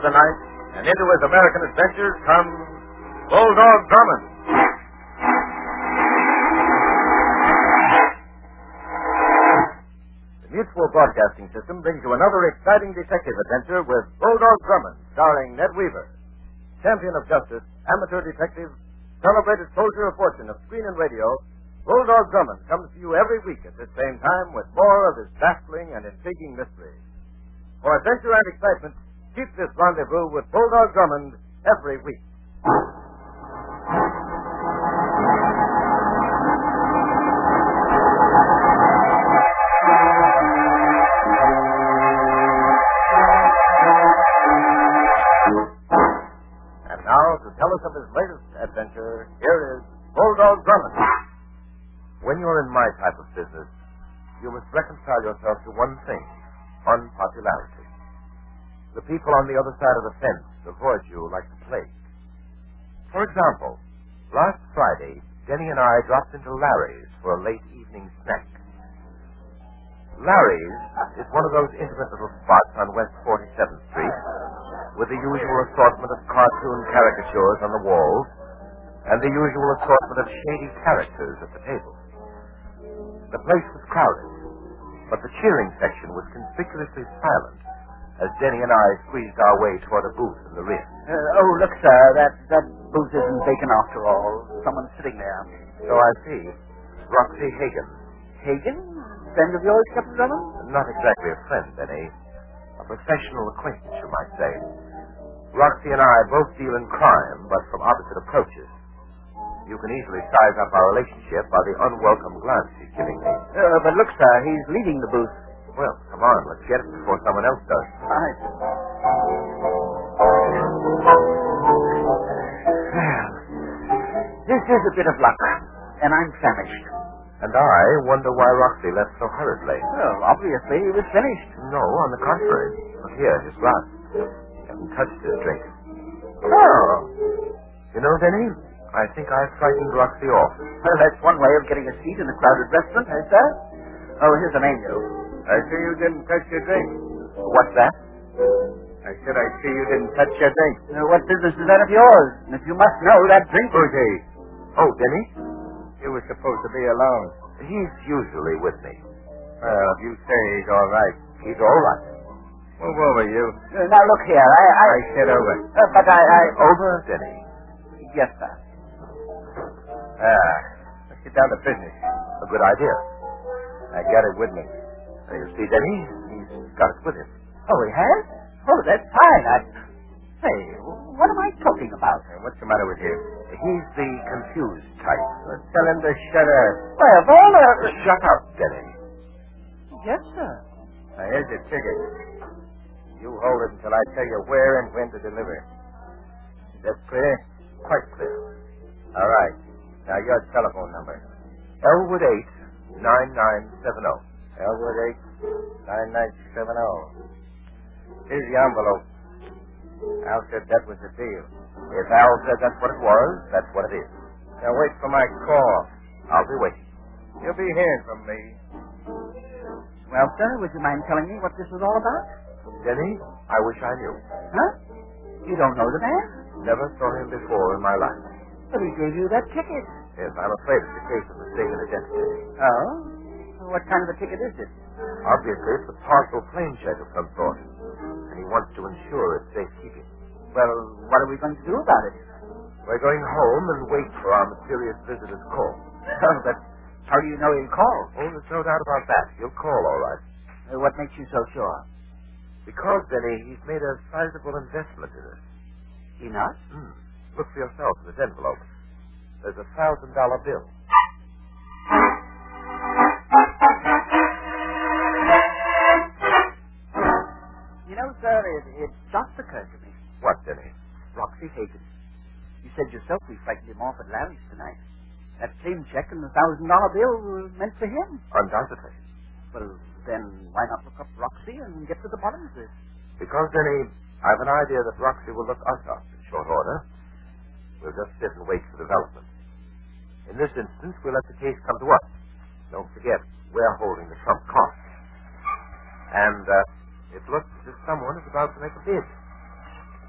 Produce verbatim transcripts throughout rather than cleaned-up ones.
the night, and into his American adventures comes Bulldog Drummond. The Mutual Broadcasting System brings you another exciting detective adventure with Bulldog Drummond, starring Ned Weaver. Champion of justice, amateur detective, celebrated soldier of fortune of screen and radio, Bulldog Drummond comes to you every week at this same time with more of his baffling and intriguing mysteries. For adventure and excitement, keep this rendezvous with Bulldog Drummond every week. And now, to tell us of his latest adventure, here is Bulldog Drummond. When you're in my type of business, you must reconcile yourself to one thing, unpopularity. The people on the other side of the fence avoid you like the plague. For example, last Friday, Denny and I dropped into Larry's for a late evening snack. Larry's is one of those intimate little spots on West forty-seventh Street with the usual assortment of cartoon caricatures on the walls and the usual assortment of shady characters at the tables. The place was crowded, but the cheering section was conspicuously silent as Denny and I squeezed our way toward a booth in the rear. Uh, oh, look, sir, that, that booth isn't vacant after all. Someone's sitting there. So I see. Roxy Hagen. Hagen? Friend of yours, Captain Drummond? Not exactly a friend, Denny. A professional acquaintance, you might say. Roxy and I both deal in crime, but from opposite approaches. You can easily size up our relationship by the unwelcome glance he's giving me. Uh, but look, sir, he's leaving the booth. Well, come on, let's get it before someone else does. Right. Well, this is a bit of luck, and I'm famished. And I wonder why Roxy left so hurriedly. Well, obviously he was finished. No, on the contrary. Look here, his glass. He hasn't touched his drink. Oh. You know, Denny, I think I frightened Roxy off. Well, that's one way of getting a seat in a crowded restaurant, eh, sir? Oh, here's the menu. I see you didn't touch your drink. What's that? I said I see you didn't touch your drink. Uh, what business is that of yours? And if you must know, that drink... Who's he? Oh, Denny? You were supposed to be alone. He's usually with me. Well, if you say he's all right. He's all right. Move over, you. Uh, now, look here, I... I, I said over. Uh, but I, I... Over, Denny? Yes, sir. Ah, let's get down to business. A good idea. I got it with me. There you see, Denny. He's got it with him. Oh, he has? Oh, that's fine. I... Hey, what am I talking about? Hey, what's the matter with you? He's the confused type. Well, tell him to shut up. Why, of all the... Shut up, Denny. Yes, sir. Now, here's your ticket. You hold it until I tell you where and when to deliver. Is that clear? Quite clear. All right. Now, your telephone number. Elwood eight nine nine seven zero. Elwood eight nine nine seven zero. Here's the envelope. Al said that was the deal. If Al said that's what it was, that's what it is. Now, wait for my call. I'll be waiting. You'll be hearing from me. Well, sir, would you mind telling me what this was all about? Denny, I wish I knew. Huh? You don't know the man? Never saw him before in my life. But he gave you that ticket. Yes, I'm afraid it's a case of mistaken identity. Oh? What kind of a ticket is it? Obviously, it's a parcel plane check of some sort. And he wants to ensure its safekeeping. Well, what are we going to do about it? We're going home and wait for our mysterious visitor's call. Oh, but how do you know he'll call? Oh, there's no doubt about that. He'll call, all right. Uh, what makes you so sure? Because, Denny, he's made a sizable investment in us. He not? Hmm. Look for yourself in this envelope. There's a thousand dollar bill. You know, sir, it, it just occurred to me. What, Denny? Roxy Hagen. You said yourself we frightened him off at Larry's tonight. That claim check and the thousand dollar bill were meant for him. Undoubtedly. Well, then why not look up Roxy and get to the bottom of this? Because, Denny, I've an idea that Roxy will look us up in short order. We'll just sit and wait for development. In this instance, we'll let the case come to us. Don't forget, we're holding the trump card. And uh, it looks as if someone is about to make a bid.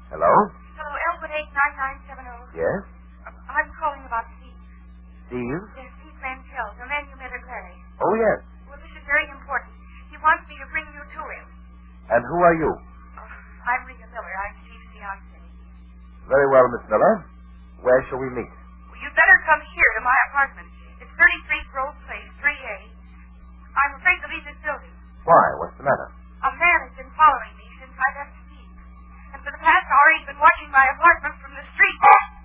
Hello? Hello, Elwood eight nine nine seven zero. Yes? I'm calling about Steve. Steve? Yes, Steve Mantell, the man you met at Larry. Oh, yes. Well, this is very important. He wants me to bring you to him. And who are you? Oh, I'm Rita Miller. I'm Steve's fiancée. Very well, Miss Miller. Where shall we meet? Well, you'd better come here to my apartment. It's thirty-three Grove Place, three A. I'm afraid to leave this building. Why? What's the matter? A man has been following me since I left Steve. And for the past hour, he's been watching my apartment from the street.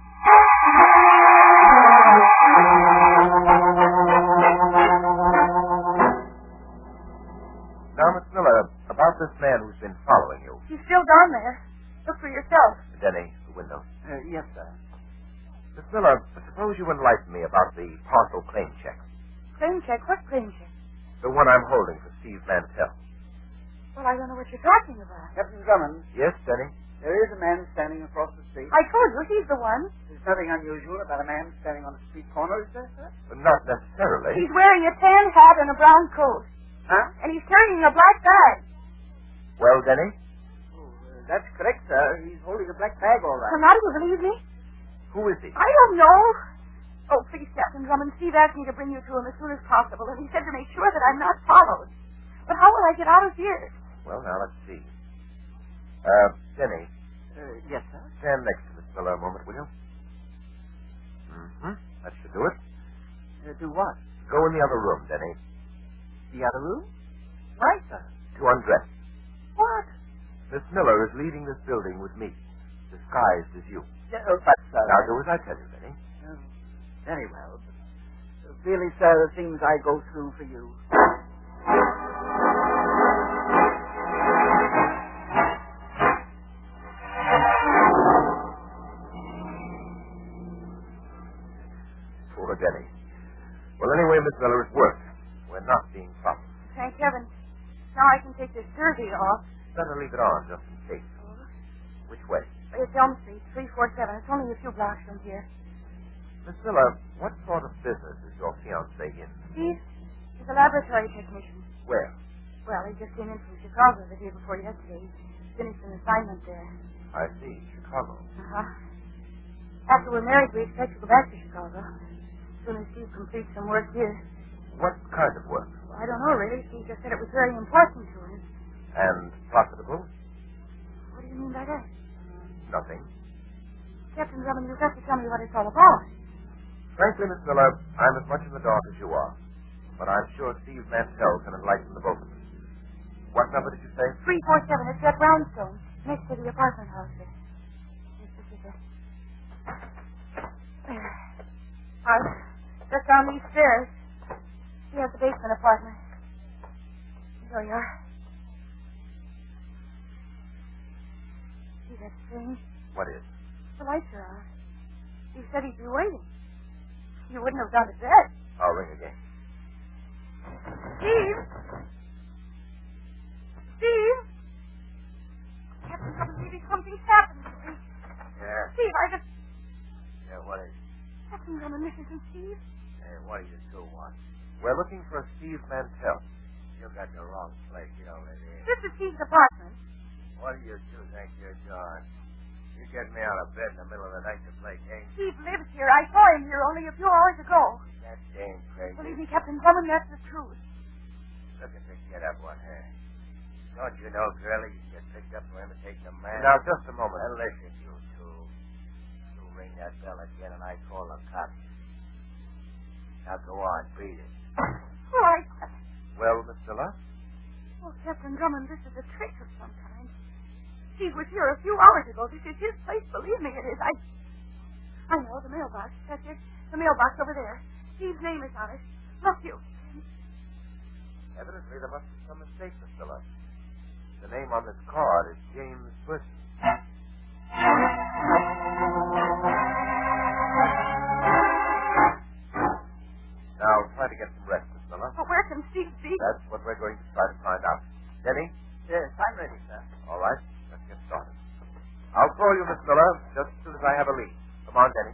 Now, Miss Miller, about this man who's been following you. He's still down there. Look for yourself. Denny, the window. Uh, yes, sir. Miss Miller, suppose you enlighten me about the parcel claim check. Claim check? What claim check? The one I'm holding for Steve Mantell. Well, I don't know what you're talking about. Captain Drummond, Yes, Denny? there is a man standing across the street. I told you, he's the one. There's nothing unusual about a man standing on the street corner, is there, sir? Well, not necessarily. He's wearing a tan hat and a brown coat. Huh? And he's carrying a black bag. Well, Denny? Oh, uh, that's correct, sir. He's holding a black bag, all right. Well, now do you believe me? Who is he? I don't know. Oh, please, Captain Drummond, Steve asked me to bring you to him as soon as possible, and he said to make sure that I'm not followed. But how will I get out of here? Well, now, let's see. Uh, Denny, Uh, yes, sir. stand next to Miss Miller a moment, will you? Mm-hmm. That should do it. Uh, do what? Go in the other room, Denny, The other room? Right, sir. to undress. What? Miss Miller is leaving this building with me, disguised as you. Yeah, oh, but, sir... Now, do as I tell you, Denny. Um, very well. But, uh, really, sir, the things I go through for you... Poor Denny. Well, anyway, Miss Miller, it worked. We're not being followed. Thank heaven. Now I can take this jersey off. Better leave it on, just in case. Which way? It's Elm Street, three four seven. It's only a few blocks from here. Miss Miller, what sort of business is your fiancé in? Steve, he's a laboratory technician. Where? Well, he just came in from Chicago the day before yesterday. He finished an assignment there. I see, Chicago. Uh-huh. After we're married, we expect to go back to Chicago. As soon as Steve completes some work here. What kind of work? Well, I don't know, really. Steve just said it was very important to him. And profitable? What do you mean by that? Nothing. Captain Drummond, you've got to tell me what it's all about. Frankly, Miss Miller, I'm as much in the dark as you are. But I'm sure Steve Mantell can enlighten the both of us. What number did you say? three four seven. It's that brownstone next to the apartment house there. Yes, this is it. There. I'll just down these stairs. He has the basement apartment. There you are. See that strange? What is? The lights are out. He said he'd be waiting. You wouldn't have gone to bed. I'll ring again. Steve! Steve! Captain, come maybe something's happened to me. Yeah. Steve, I just... Yeah, what is... Captain Drummond, this isn't Steve. Hey, what do you two want? We're looking for a Steve Mantell. You got the wrong place. You don't live here. This is Steve's apartment. What do you two think you're doing? You get me out of bed in the middle of the night to play games? Steve lives here. I saw him here only a few hours ago. That damn crazy. Believe me, Captain Drummond, that's the truth. Look at this get up one here. Don't you know, girlie, you get picked up for imitating a man? Now, just a moment. Now, listen, you two. You ring that bell again and I call the cops. Now, go on, beat it. Oh, I... Well, Miss Miller? Oh, Captain Drummond, this is a trick of some kind. Steve was here a few hours ago. This is his place. Believe me, it is. I... I know, the mailbox. That's it. The mailbox over there. Steve's name is on it. Look, you. Evidently, there must be some mistake, Miss Miller. The name on this card is James Burton. Now, try to get some rest, Miss Miller. But where can Steve be? That's what we're going to try to find out. Denny? Yes, I'm ready, sir. All right. Let's get started. I'll call you, Miss Miller, just as soon as I have a lead. Come on, Denny.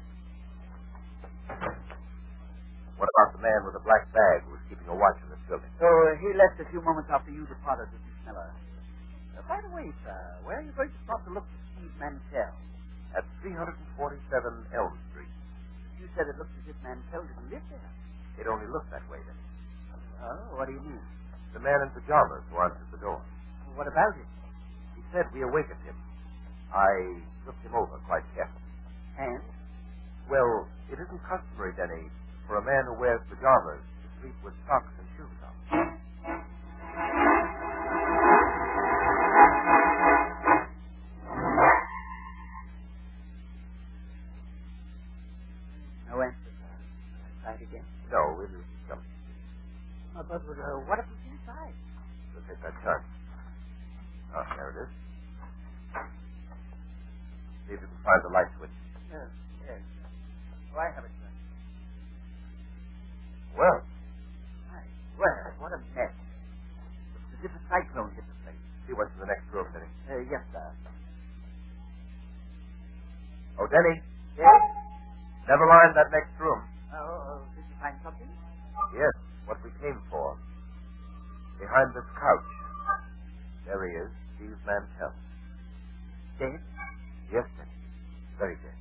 What about the man with the black bag who was keeping a watch in this building? So uh, he left a few moments after you departed, Miss Miller. Uh, by the way, sir, where are you going to stop to look for Steve Mantell? At three forty-seven Elm Street. You said it looked as if Mantell didn't live there. It only looked that way then. Oh, what do you mean? The man in pajamas who answered the door. What about it? He said we awakened him. I looked him over quite carefully. And? Well, it isn't customary, Denny, for a man who wears pajamas to sleep with socks and shoes on. No answer, sir. Try it again. No, it is something. Oh, but uh, what if it's inside? We'll take that chance. Oh, there it is. See if you can find the light switch. Yes, yes. Oh, I have it, sir. Well, I swear, what a mess. Looks as if a cyclone hit the place. see what's in the next room, Denny. Uh, yes, sir. Oh, Denny, Yes? never mind that next room. Oh, did you find something? Yes, what we came for. Behind this couch. There he is, Steve Mantell. Dead? Yes, Denny. Very dead.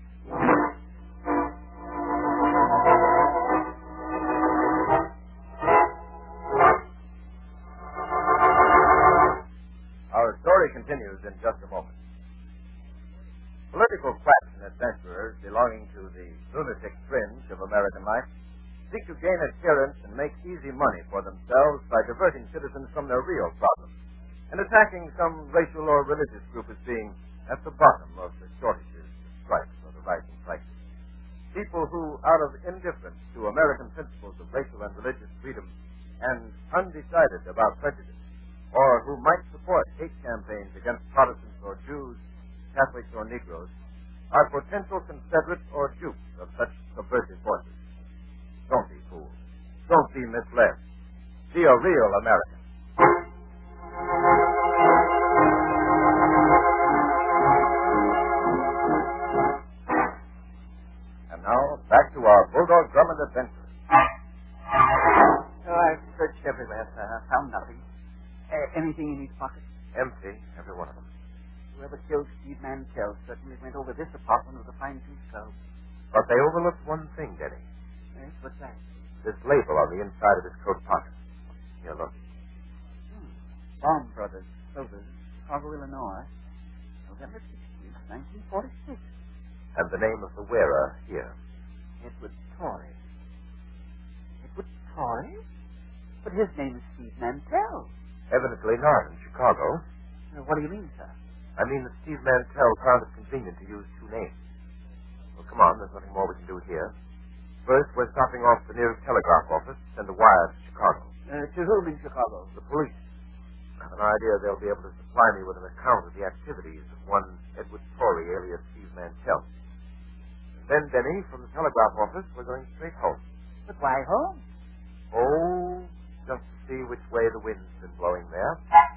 Our story continues in just a moment. Political quacks and adventurers belonging to the lunatic fringe of American life seek to gain adherence and make easy money for themselves by diverting citizens from their real problems and attacking some racial or religious group as being at the bottom of the shortages, the strikes, or the rising prices. People who, out of indifference to American principles of racial and religious freedom and undecided about prejudice, or who might support hate campaigns against Protestants or Jews, Catholics or Negroes, are potential confederates or dupes of such subversive forces. Don't be fooled. Don't be misled. Be a real American. And now, back to our Bulldog Drummond adventure. Oh, I've searched everywhere, sir. I found nothing. Uh, anything in his pocket? Empty, every one of them. Whoever killed Steve Mantell certainly went over this apartment with a fine-tooth comb. But they overlooked one thing, Denny. Yes, what's that? This label on the inside of his coat pocket. Here, look. Hmm. Baum Brothers, Silvers, Chicago, Illinois. November sixteenth, nineteen forty-six. And the name of the wearer here. Edward Torrey. Edward Torrey? But his name is Steve Mantell. Evidently not in Chicago. Uh, what do you mean, sir? I mean that Steve Mantell found it convenient to use two names. Well, come on, there's nothing more we can do here. First, we're stopping off the nearest telegraph office to send a wire to Chicago. Uh, to whom in Chicago? The police. I have an idea they'll be able to supply me with an account of the activities of one Edward Torrey, alias Steve Mantell. And then, Denny, from the telegraph office, we're going straight home. But why home? Oh, just to see which way the wind's been blowing there.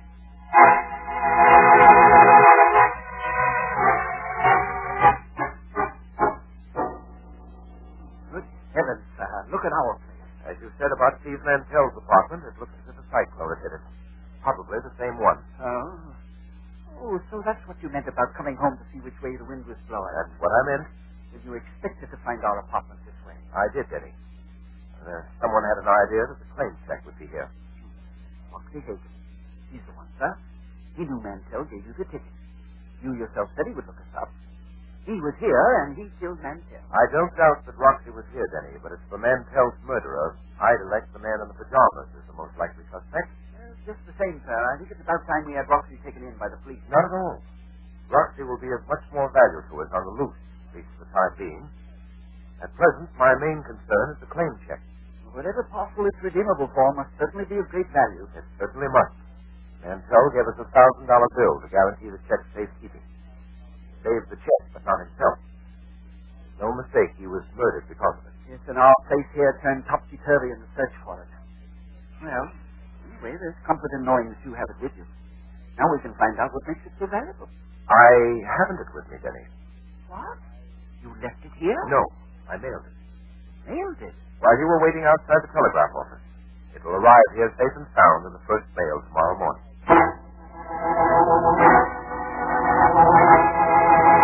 Good heavens, sir. Look at our place. As you said about Steve Mantell's apartment, it looks as if a cyclone had hit it. Probably the same one. Oh. Oh, so that's what you meant about coming home to see which way the wind was blowing. That's what I meant. Did you expected to find our apartment this way? I did, Denny. Uh, someone had an idea that the claim check would be here. Buckley Hagen. He's the one, sir. He knew Mantell gave you the ticket. You yourself said he would look us up. He was here, and he killed Mantell. I don't doubt that Roxy was here, Denny, but it's for Mantell's murderer. I'd elect the man in the pajamas as the most likely suspect. Uh, just the same, sir. I think it's about time we had Roxy taken in by the police. Not at all. Roxy will be of much more value to us on the loose, at least for the time being. At present, my main concern is the claim check. Whatever parcel it's redeemable for must certainly be of great value. It certainly must. Mantell gave us a thousand dollar bill to guarantee the check's safekeeping. Saved the check, but not himself. There's no mistake, he was murdered because of it. Yes, and our place here turned topsy-turvy in the search for it. Well, anyway, there's comfort in knowing that you have it with you. Now we can find out what makes it so valuable. I haven't it with me, Denny. What? You left it here? No, I mailed it. Mailed it? While you were waiting outside the telegraph office. It will arrive here safe and sound in the first mail tomorrow morning.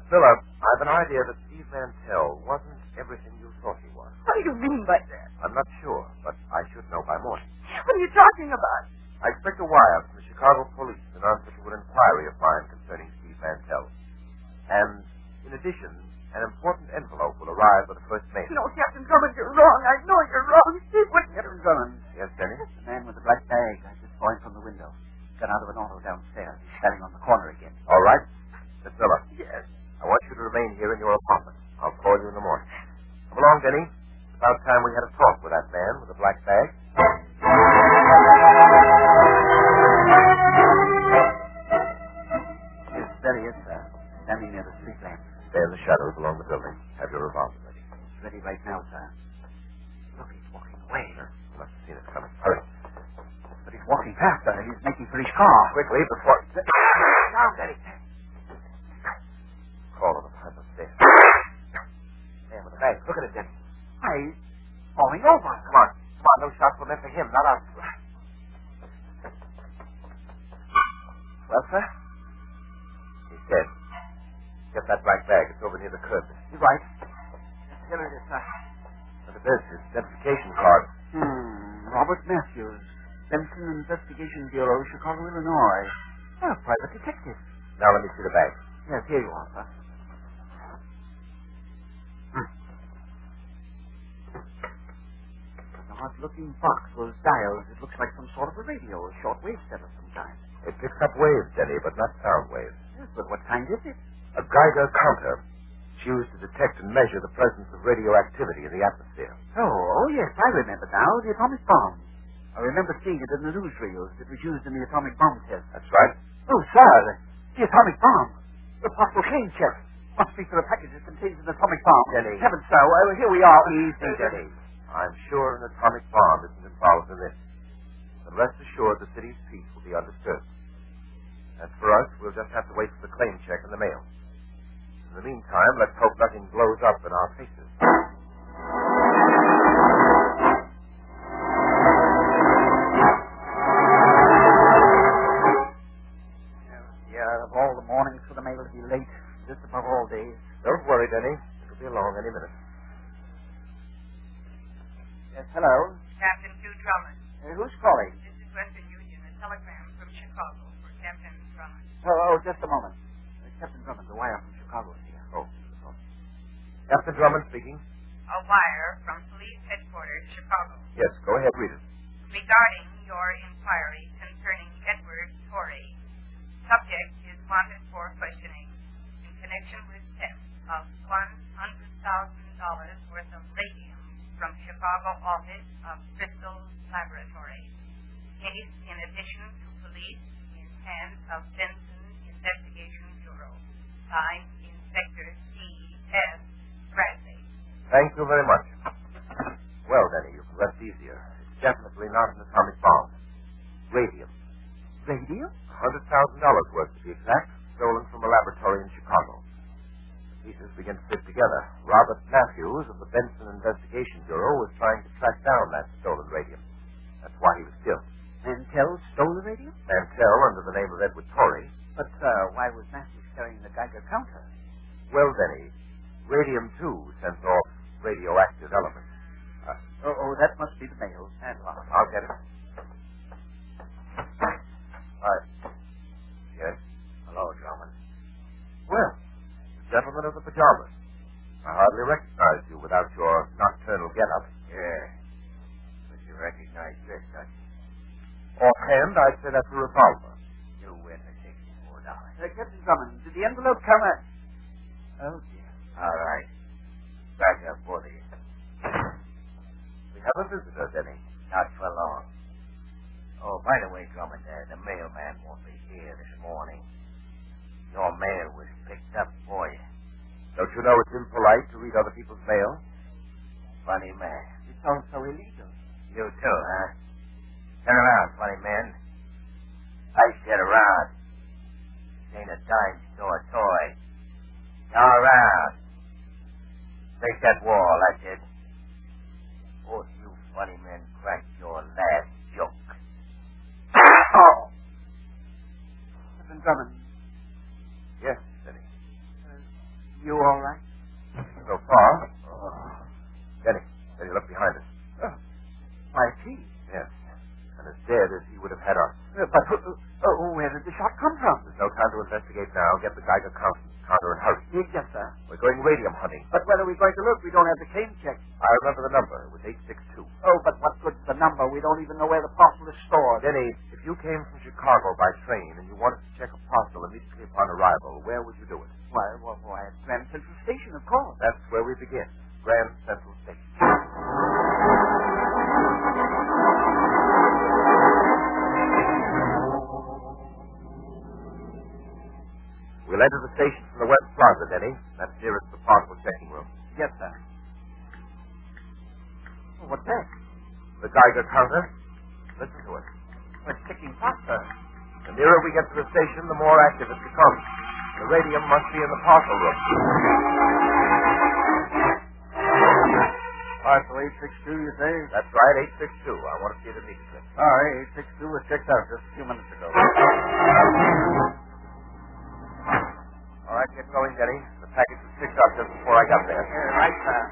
Miller, I've an idea that Steve Mantell wasn't everything you thought he was. What do you mean by that? I'm not sure, but I should know by morning. What are you talking about? I expect a wire from the Chicago police in answer to an inquiry of mine concerning Steve Mantell. And, in addition, an important envelope will arrive by the first mail. No, Captain Drummond, you're wrong. I know you're wrong. Steve wouldn't... Captain Drummond. Yes, Denny? The man with the black bag. I just saw him from the window. Got out of an auto downstairs. He's standing on the corner again. All right. Miss Miller. Yes. I want you to remain here in your apartment. I'll call you in the morning. Come along, Denny. It's about time we had a talk with that man with the black bag. Yes, there he is, sir. Standing near the street lamp. Stay in the shadows along the building. Have your revolver ready. It's ready right now, sir. Look, he's walking away. You must have seen it coming. Hurry. But he's walking faster. He's making for his car. Quickly, before... Now, Denny. Call him behind the stairs. Man with the bag. Look at it, Denny. Why, he's falling over. Come on. Come on. Those shots were meant for him, not us. Well, sir? He's dead. Get that black bag. It's over near the curb. You're right. Here it is, sir. Look at this. His identification card. Hmm. Robert Matthews. Benson Investigation Bureau, Chicago, Illinois. Oh, private detective. Now let me see the bag. Yes, here you are, sir. An odd-looking box, those dials. It looks like some sort of a radio, a shortwave set of some kind. It picks up waves, Denny, but not sound waves. Yes, but what kind is it? A Geiger counter. It's used to detect and measure the presence of radioactivity in the atmosphere. Oh, oh, yes, I remember now. The atomic bomb. I remember seeing it in the newsreels. It was used in the atomic bomb test. That's right. Oh, sir, the atomic bomb. The possible claim check. Must be for a package that contains an atomic bomb. Denny. Heavens, sir, well, here we are. Easy, Denny. I'm sure an atomic bomb isn't involved in this. But rest assured the city's peace will be undisturbed. As for us, we'll just have to wait for the claim check in the mail. In the meantime, let's hope nothing blows up in our faces. Yeah, of all the mornings for the mail to be late, just above all days. Don't worry, Denny. It'll be along any minute. Yes, hello. Captain Hugh Drummond. Uh, who's calling? This is Western Union, a telegram from Chicago for Captain Drummond. Oh, oh just a moment. Uh, Captain Drummond, the wire from Chicago is here. Oh. oh. Captain Drummond speaking. A wire from Police Headquarters, Chicago. Yes, go ahead, read it. Regarding your inquiry concerning Edward Torrey, subject is wanted for questioning in connection with theft of one hundred thousand dollars worth of radium from Chicago office of Crystal Laboratories. Case in addition to police in hands of Benson Investigation Bureau. Signed Inspector C S Bradley. Thank you very much. Well, Denny, you can rest easier. It's definitely not an atomic bomb. Radium. Radio? one hundred thousand dollars worth, to be exact, stolen from a laboratory in Chicago. The pieces begin to fit together. Robert Matthews of the Benson Investigation Bureau was trying to track down that stolen radium. That's why he was killed. Mantell stole the radio? Mantell, under the name of Edward Torrey. But, uh, why was Matthews carrying the Geiger counter? Well, Denny, radium, too, sends off radioactive elements. Uh, oh, oh, that must be the mail. Padlock. I'll get it. Right. Yes? Hello, Drummond. Well, the gentleman of the pajamas. I hardly recognized you without your nocturnal get-up. Yeah. But you recognize this, don't you? Offhand, I'd say that's a revolver. You win the sixty-four dollars. Uh, Captain Drummond, did the envelope come at... Oh, dear. All right. Back up, both of you. We have a visitor, Denny. Not for long. Oh, by the way, Drummond, uh, the mailman won't be here this morning. Your mail was picked up for you. Don't you know it's impolite to read other people's mail? Funny man. It sounds so illegal. You too, huh? Turn around, funny man. I said around. This ain't a dime store toy. All around. Take that wall, that's it. Both you funny men cracked your last joke. Oh! Captain Drummond. Yes, Denny. Uh, Yes, sir. We're going radium hunting. But where are we going to look? We don't have the cane check. I remember the number. It was eight six two. Oh, but what good's the number? We don't even know where the parcel is stored. Denny, if you came from Chicago by train and you wanted to check a parcel immediately upon arrival, where would you do it? Why, well, why, at Grand Central Station, of course. That's where we begin. Grand Central Station. We'll enter the station from the West Plaza, Denny. That's nearest the parcel checking room. Yes, sir. Oh, what's that? The Geiger counter. Listen to it. Oh, it's ticking faster. The nearer we get to the station, the more active it becomes. The radium must be in the parcel room. Parcel eight six two, you say? That's right, eight six two. I want to see it immediately. Sorry, eight six two was checked out just a few minutes ago. All right, get going, Denny. The package was picked up just before I got there. Uh, right, sir.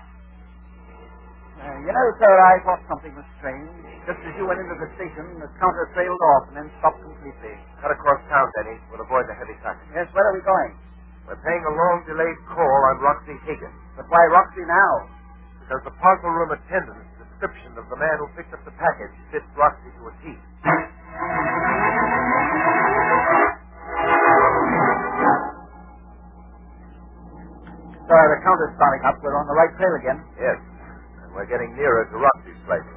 Uh, you know, sir, I thought something was strange. Just as you went into the station, the counter trailed off and then stopped completely. Cut across town, Denny. We'll avoid the heavy traffic. Yes, where are we going? We're paying a long-delayed call on Roxy Higgins. But why Roxy now? Because the parcel room attendant's description of the man who picked up the package fits Roxy to a T. Sir, the counter's starting up. We're on the right trail again. Yes. And we're getting nearer to Roxy's place.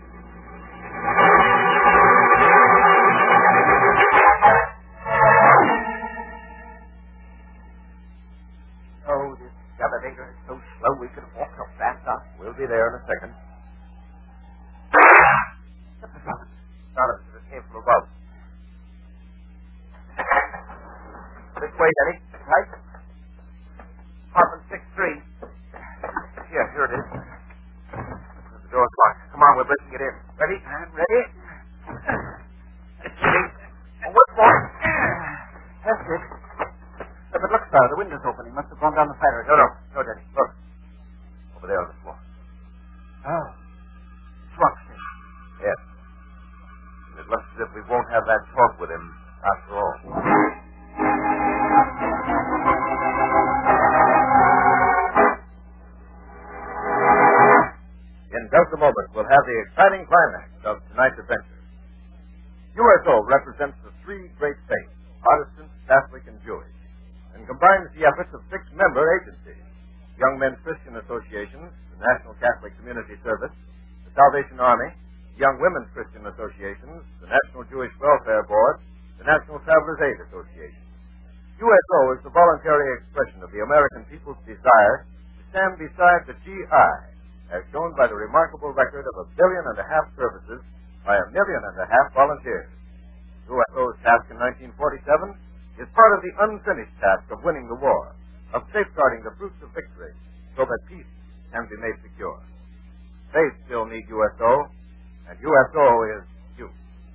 Oh, this elevator is so slow we could walk up faster. We'll be there in a second. What's the sound? Sounded as if it came from above. This way, Denny. Right? Apartment six three. Here, here it is. The door's locked. Come on, we're breaking it in. Ready? I'm ready. Oh, what's more? That's it. Uh, but look, sir, the window's opening. Must have gone down the ladder. No, no. No, Denny. Look. Over there on the floor. Oh. It's Roxy. Yes. And it looks as if we won't have that talk with him after all. In just a moment, we'll have the exciting climax of tonight's adventure. U S O represents the three great faiths, Protestant, Catholic, and Jewish, and combines the efforts of six member agencies: Young Men's Christian Associations, the National Catholic Community Service, the Salvation Army, Young Women's Christian Associations, the National Jewish Welfare Board, the National Travelers Aid Association. U S O is the voluntary expression of the American people's desire to stand beside the G I, as shown by the remarkable record of a billion and a half services by a million and a half volunteers. U S O's task in nineteen forty-seven is part of the unfinished task of winning the war, of safeguarding the fruits of victory, so that peace can be made secure. Faith still need U S O, and U S O is you.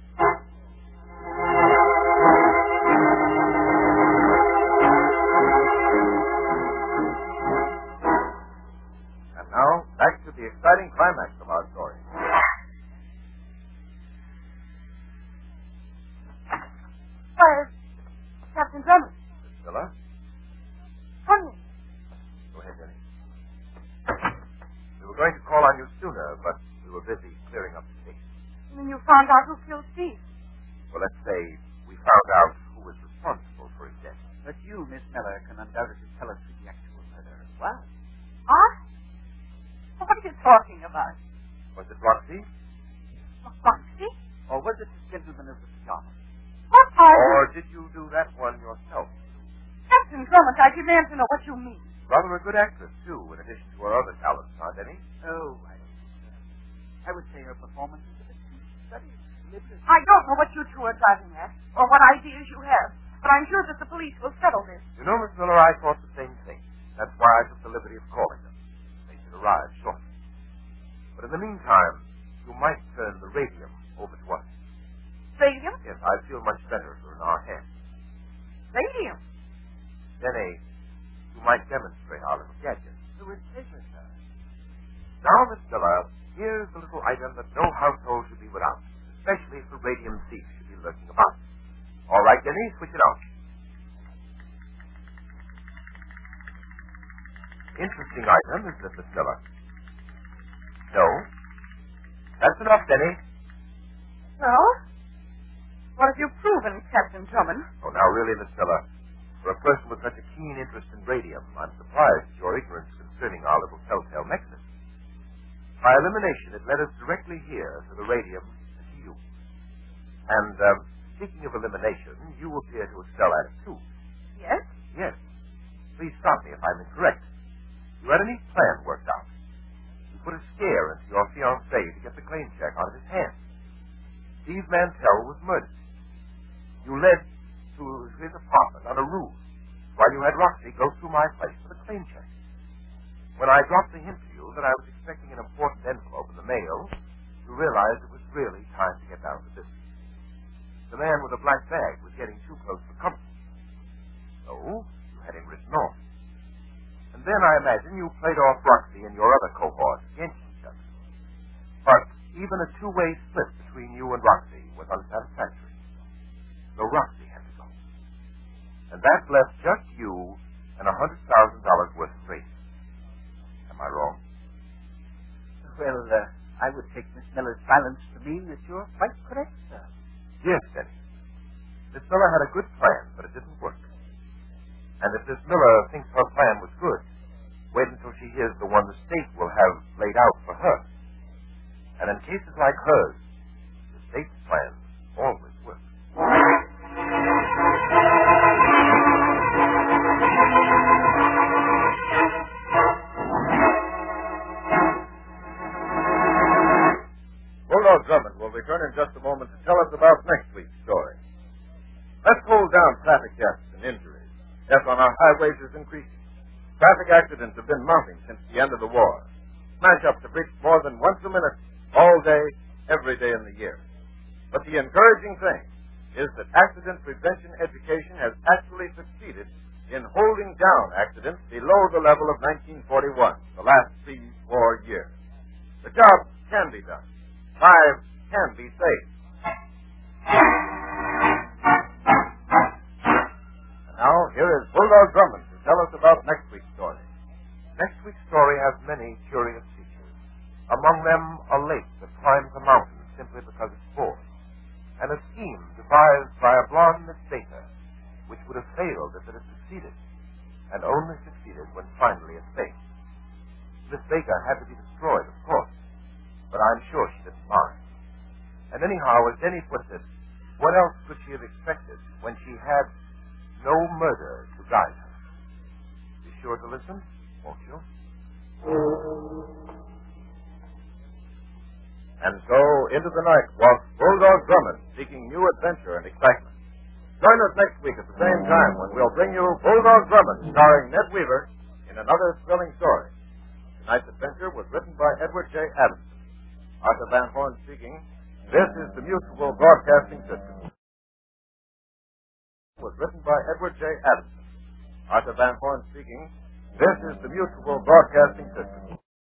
And now, back to the exciting climax of our story. Where's Captain Drummond? Priscilla? Come in. Go ahead, Denny. We were going to call on you sooner, but we were busy clearing up the case. You mean you found out who killed Steve? Well, let's say we found out who was responsible for his death. But you, Miss Miller, can undoubtedly tell us who the actual murderer was. Huh? What are you talking about? Was it Roxy? Foxy? Or was it the gentleman of the pajamas? What are you? Or did you do that one yourself? Captain Drummond, I demand to know what you mean. Rather a good actress, too, in addition to her other talents, huh, Denny? Oh, I don't know. I would say her performance is a bit too studied, deliberate. I don't know what you two are driving at, or what ideas you have, but I'm sure that the police will settle this. You know, Miss Miller, I thought the same thing. That's why I took the liberty of calling them. They should arrive shortly. But in the meantime, you might turn the radium over to us. Radium? Yes, I feel much better if we're in our hands. Radium? Denny, you might demonstrate our little gadget. To his pleasure, sir. Now, Miss Miller, here's the little item that no household should be without, especially if the radium thief should be lurking about. All right, Denny, switch it on. interesting item, isn't it, Miss Miller? No? That's enough, Denny. Well, what have you proven, Captain Drummond? Oh, now, really, Miss Miller, for a person with such a keen interest in radium, I'm surprised at your ignorance concerning our little telltale mechanism. By elimination, it led us directly here to the radium and to you. And, um, speaking of elimination, you appear to excel at it, too. Yes? Yes. Please stop me if I'm incorrect. You had a neat plan worked out. You put a scare into your fiancé to get the claim check out of his hands. Steve Mantell was murdered. You led to his apartment on a ruse while you had Roxy go through my place for the claim check. When I dropped the hint to you that I was expecting an important envelope in the mail, you realized it was really time to get down to business. The man with the black bag was getting too close for comfort. So, you had him written off. And then I imagine you played off Roxy and your other cohort against each other. But even a two-way split between you and Roxy was unsatisfactory. So Roxy had to go. And that left just you and a hundred thousand dollars worth of radium. Am I wrong? Well, uh, I would take Miss Miller's silence to mean that you're quite correct, sir. Yes, Denny. Miss Miller had a good plan, but it didn't work. And if Miss Miller thinks her plan was good, wait until she hears the one the state will have laid out for her. And in cases like hers, the state's plans always work. Bulldog Drummond will return in just a moment to tell us about next week's story. Let's hold down traffic deaths and injuries. Death on our highways is increasing. Traffic accidents have been mounting since the end of the war. Smash-ups have reached more than once a minute, all day, every day in the year. But the encouraging thing is that accident prevention education has actually succeeded in holding down accidents below the level of nineteen forty-one, the last three, four years. The job can be done. Lives can be saved. And now, here is Bulldog Drummond to tell us about next week's story. Next week's story has many curious features. Among them, a lake that climbs a mountain simply because it's bored, and a scheme devised by a blonde Miss Baker, which would have failed if it had succeeded, and only succeeded when finally it failed. Miss Baker had to be destroyed, of course, but I'm sure she didn't mind. And anyhow, as Denny puts it, what else could she have expected when she had no murder to guide her? Be sure to listen, won't you? And so, into the night walks Bulldog Drummond, seeking new adventure and excitement. Join us next week at the same time when we'll bring you Bulldog Drummond, starring Ned Weaver, in another thrilling story. Tonight's adventure was written by Edward J. Adamson. Arthur Van Horn speaking. This is the Mutual Broadcasting System. Was written by Edward J. Adamson. Arthur Van Horn speaking. This is the Mutual Broadcasting System.